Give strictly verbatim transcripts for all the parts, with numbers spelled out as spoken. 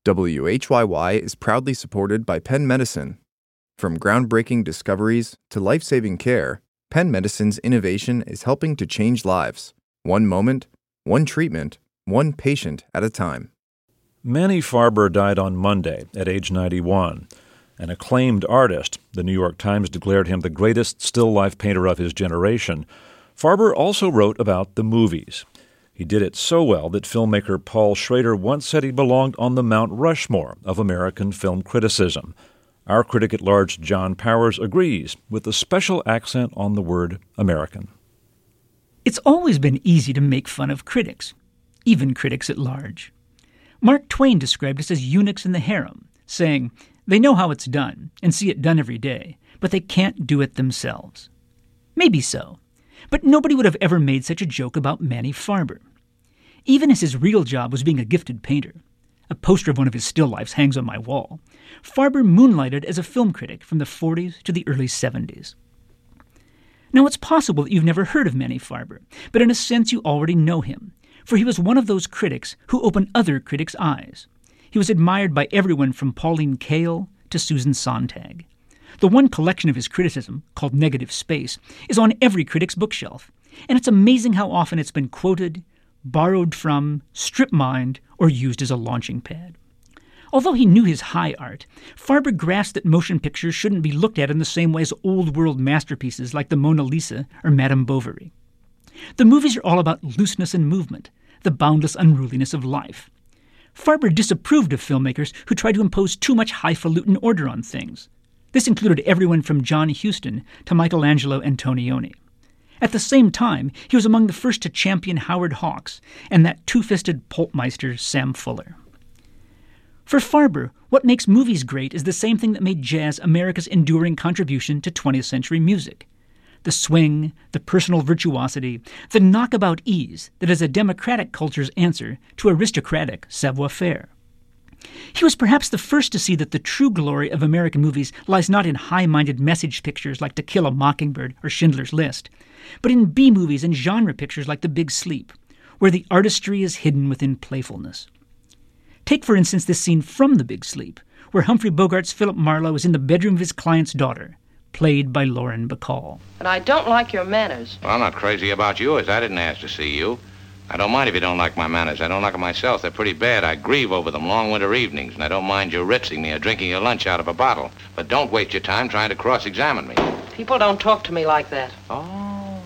W H Y Y is proudly supported by Penn Medicine. From groundbreaking discoveries to life-saving care, Penn Medicine's innovation is helping to change lives, one moment, one treatment, one patient at a time. Manny Farber died on Monday at age ninety-one. An acclaimed artist, the New York Times declared him the greatest still-life painter of his generation. Farber also wrote about the movies. He did it so well that filmmaker Paul Schrader once said he belonged on the Mount Rushmore of American film criticism. Our critic at large, John Powers, agrees with a special accent on the word American. It's always been easy to make fun of critics, even critics at large. Mark Twain described us as eunuchs in the harem, saying, they know how it's done and see it done every day, but they can't do it themselves. Maybe so. But nobody would have ever made such a joke about Manny Farber. Even as his real job was being a gifted painter, a poster of one of his still lifes hangs on my wall, Farber moonlighted as a film critic from the forties to the early seventies. Now, it's possible that you've never heard of Manny Farber, but in a sense you already know him, for he was one of those critics who opened other critics' eyes. He was admired by everyone from Pauline Kael to Susan Sontag. The one collection of his criticism, called Negative Space, is on every critic's bookshelf, and it's amazing how often it's been quoted, borrowed from, strip-mined, or used as a launching pad. Although he knew his high art, Farber grasped that motion pictures shouldn't be looked at in the same way as old-world masterpieces like the Mona Lisa or Madame Bovary. The movies are all about looseness and movement, the boundless unruliness of life. Farber disapproved of filmmakers who tried to impose too much highfalutin order on things. This included everyone from John Huston to Michelangelo Antonioni. At the same time, he was among the first to champion Howard Hawks and that two-fisted pulpmeister Sam Fuller. For Farber, what makes movies great is the same thing that made jazz America's enduring contribution to twentieth century music. The swing, the personal virtuosity, the knockabout ease that is a democratic culture's answer to aristocratic savoir-faire. He was perhaps the first to see that the true glory of American movies lies not in high-minded message pictures like To Kill a Mockingbird or Schindler's List, but in B-movies and genre pictures like The Big Sleep, where the artistry is hidden within playfulness. Take, for instance, this scene from The Big Sleep, where Humphrey Bogart's Philip Marlowe is in the bedroom of his client's daughter, played by Lauren Bacall. But I don't like your manners. Well, I'm not crazy about yours. I didn't ask to see you. I don't mind if you don't like my manners. I don't like them myself. They're pretty bad. I grieve over them long winter evenings, and I don't mind you ritzing me or drinking your lunch out of a bottle. But don't waste your time trying to cross-examine me. People don't talk to me like that. Oh.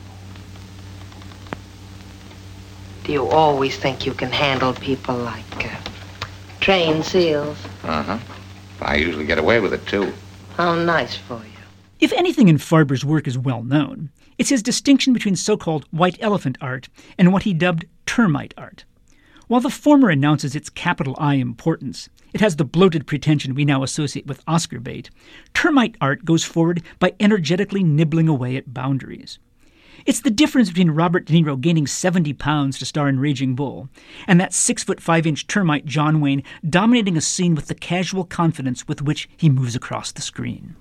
Do you always think you can handle people like uh, trained seals? Uh-huh. I usually get away with it, too. How nice for you. If anything in Farber's work is well known, it's his distinction between so-called white elephant art and what he dubbed termite art. While the former announces its capital I importance, it has the bloated pretension we now associate with Oscar bait, termite art goes forward by energetically nibbling away at boundaries. It's the difference between Robert De Niro gaining seventy pounds to star in Raging Bull and that six-foot-five-inch termite John Wayne dominating a scene with the casual confidence with which he moves across the screen.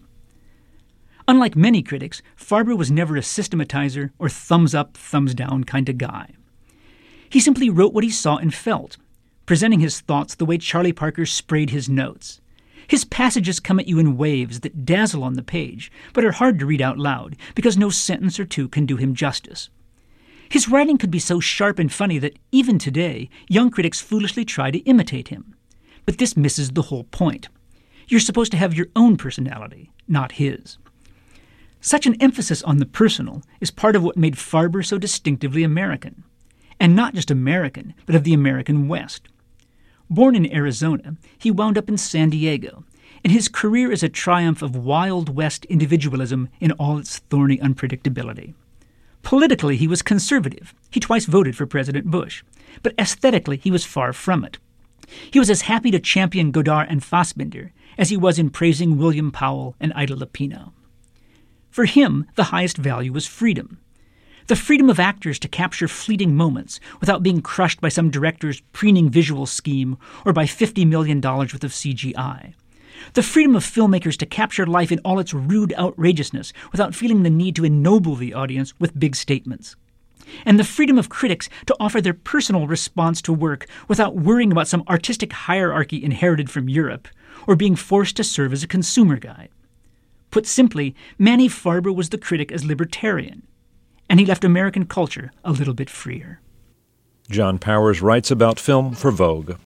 Unlike many critics, Farber was never a systematizer or thumbs-up, thumbs-down kind of guy. He simply wrote what he saw and felt, presenting his thoughts the way Charlie Parker sprayed his notes. His passages come at you in waves that dazzle on the page, but are hard to read out loud because no sentence or two can do him justice. His writing could be so sharp and funny that, even today, young critics foolishly try to imitate him. But this misses the whole point. You're supposed to have your own personality, not his. Such an emphasis on the personal is part of what made Farber so distinctively American. And not just American, but of the American West. Born in Arizona, he wound up in San Diego, and his career is a triumph of Wild West individualism in all its thorny unpredictability. Politically, he was conservative. He twice voted for President Bush. But aesthetically, he was far from it. He was as happy to champion Godard and Fassbinder as he was in praising William Powell and Ida Lupino. For him, the highest value was freedom. The freedom of actors to capture fleeting moments without being crushed by some director's preening visual scheme or by fifty million dollars worth of C G I. The freedom of filmmakers to capture life in all its rude outrageousness without feeling the need to ennoble the audience with big statements. and the freedom of critics to offer their personal response to work without worrying about some artistic hierarchy inherited from Europe, or being forced to serve as a consumer guide. Put simply, Manny Farber was the critic as libertarian, and he left American culture a little bit freer. John Powers writes about film for Vogue.